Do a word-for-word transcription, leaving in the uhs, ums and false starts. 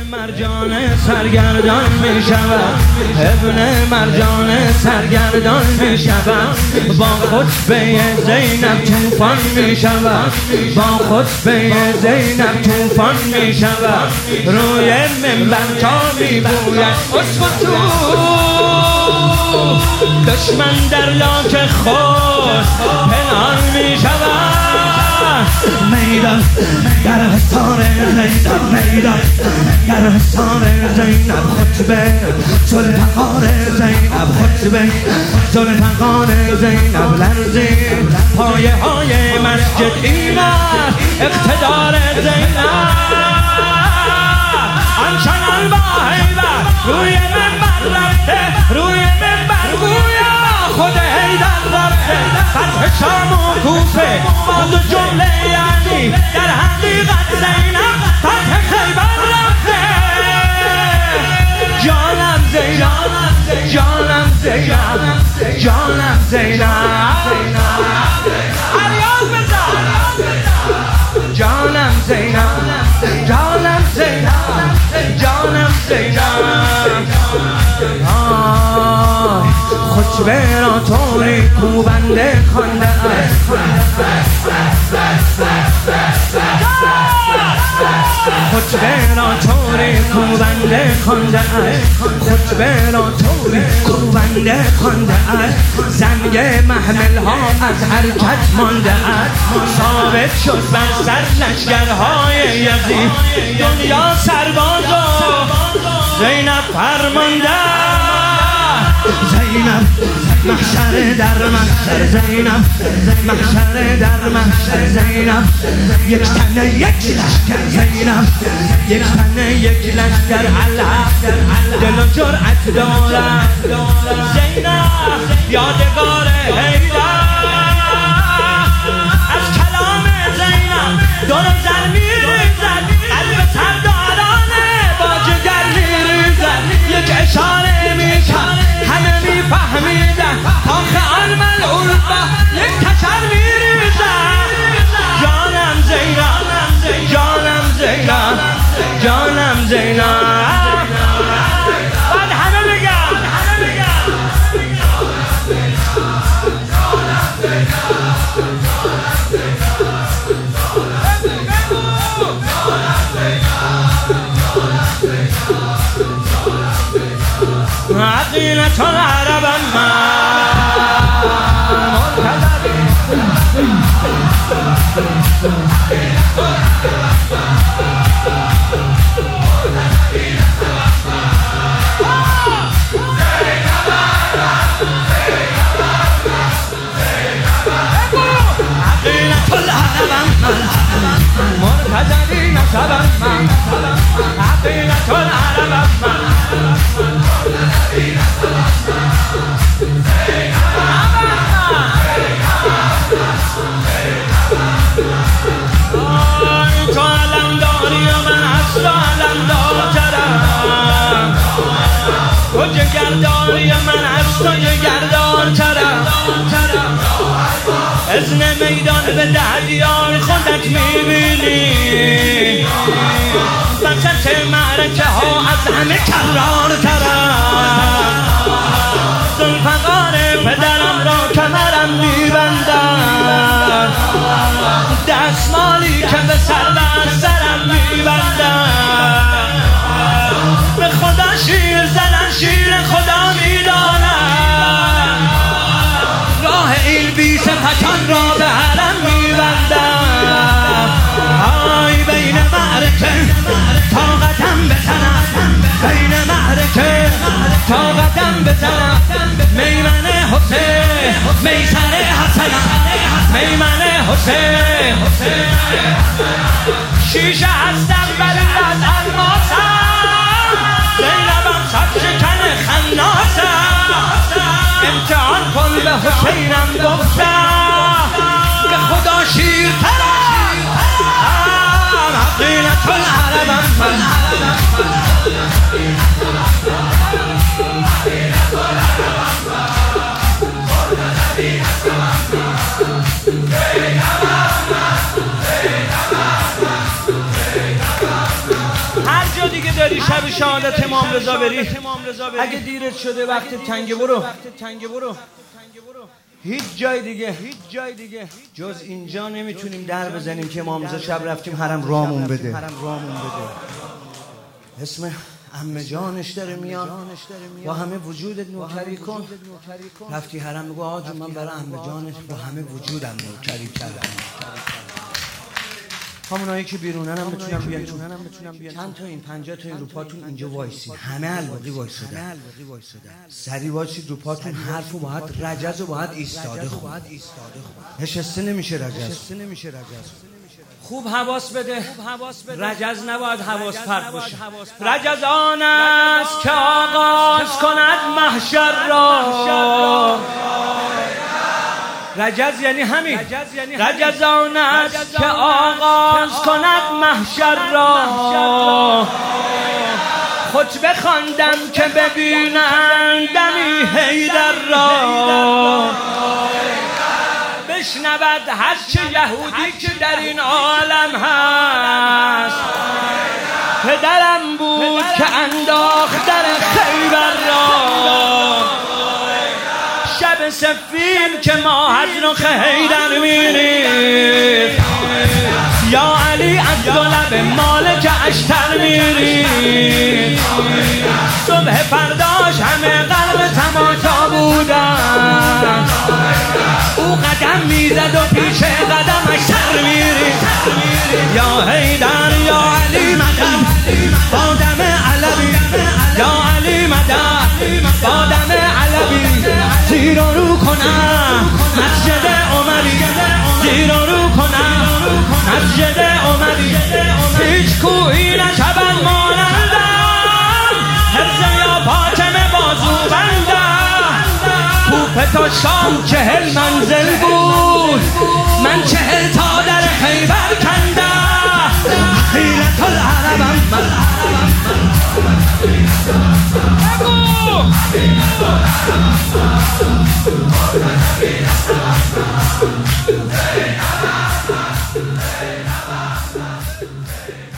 مرجان سرگردان می شود، ابن مرجان سرگردان می شود، با خطبه زینب توفان می شود، با خطبه زینب توفان می شود، روی منبر تا می گوید اسکتو، دشمن در لاک خود پنهان می شود. میدان در حصار زینب، میدان در حصار زینب، خطبه ذوالفقار زینب، خطبه ذوالفقار زینب، لرزی پایه های مسجد، این است اقتدار زینب. آنچنان با هیبت روی منبر رفته، روی منبر گویا خود حیدر رفته، فتح شام و کوفه با دو جمله یعنی در حقیقت زینب فتح خیبر رفته. جانم زینب، جانم زینب، جانم زینب، علیاز بزن، جانم زینب، جانم زینب، جانم زینب. خطبه را طوری کوبنده خوانده است، خطبه را طوری کوبنده خوانده است، خطبه را طوری کوبنده خوانده است، زنگ محمل ها از حرکت مانده است، ثابت شد بر سر لشکرهای یزید دنیا سرباز و زینب فرمانده. زینب محشر در محشر، زینب محشر در محشر، زینب یک تنه یک لشکر، زینب یک تنه یک لشکر، الحق دل و جرأت دارد زینب یادگار حیدر. از کلام زینب دور و زر میریزد، قلب سردارانه با جگر میریزد، یک اشاره میکرد همه میفهمیدن، آخه آن ملعون با یک کشر میریزد. جانم زینب، جانم زینب، جانم زینب، بعد همه بگم عقیلة العرب ما مرتضی نسبا عقیلة العرب تو علم داری و من اصلا علم دارترم، تو جگرداری و من اصلا جگردارترم، اذن میدان به دهدیار خودت میبینی، وسط معرکه ها از همه کرارترم، ذوالفقار پدرم را کمرم میبندم، دستمالی که به سر بر سرم میبندم، به خدا شیر زدن شیر خدا میدانم، راه ایلبیس پکان را به حرم میبندم. آی بین معرکه طاقتم بزنم، بین معرکه طاقتم بزنم، میمن حسین میسر حسنم، میمن حسین شیشه هستم ولی از الماسم، زینبم صد شکن خناسم، امتحان کن به حسینم گفتم، به خدا شیرترم، عقیلة العربم من. هر هر جا دیگه داری شب شهادت امام رضا بری، اگه دیرت شده وقت تنگ برو، هیچ جای دیگه هیچ جای دیگه جز اینجا نمیتونیم در بزنیم که امام رضا شب رفتیم حرم رامون بده. اسم عمه جانش داره میاد با همه وجودت نوکری کن. رفتی حرم میگو آقا جون من برای عمه جانش با همه وجودم نوکری کردم. همونایی که بیرونن هم بتونم بیان. چند تا این پنجاه تا این رو پاتون اینجا وایسید، همه الواقی وایسادن، سری وایسید رو پاتون. حرفو باید رجز و باید ایستاده خود، نشسته نمیشه رجز. خوب حواس بده، رجز نباید حواس پرت باشه. رجز آن است که آغاز کند محشر را. رجز یعنی همین، رجز آن است که آغاز کند محشر را. خطبه خواندم که ببینند دمی حیدر را. بشنود هر چه یهودی که در این عالم هست. پدرم بود که انداخت در خیبر را. شب سفید که ما از رخ حیدر میریم، یا علی از دو لب مالک اشتر میریم. صبح فرداش همه قلب تماشا بودن. او قدم میزد و پیش قدمش سر میریم. یا حیدر یا علی مدد با دم علوی، یا علی مدد با دم علوی. زیر و رو کنم مسجد عمری، زیر و رو کنم مسجد عمری. هیچ کوهی نشود مانندم، حفظ یا فاطمه بازو بندم. کوفه تا شام چهل منزل بود، من چهل تا در خیبر کندم. حیرت العربم من بگو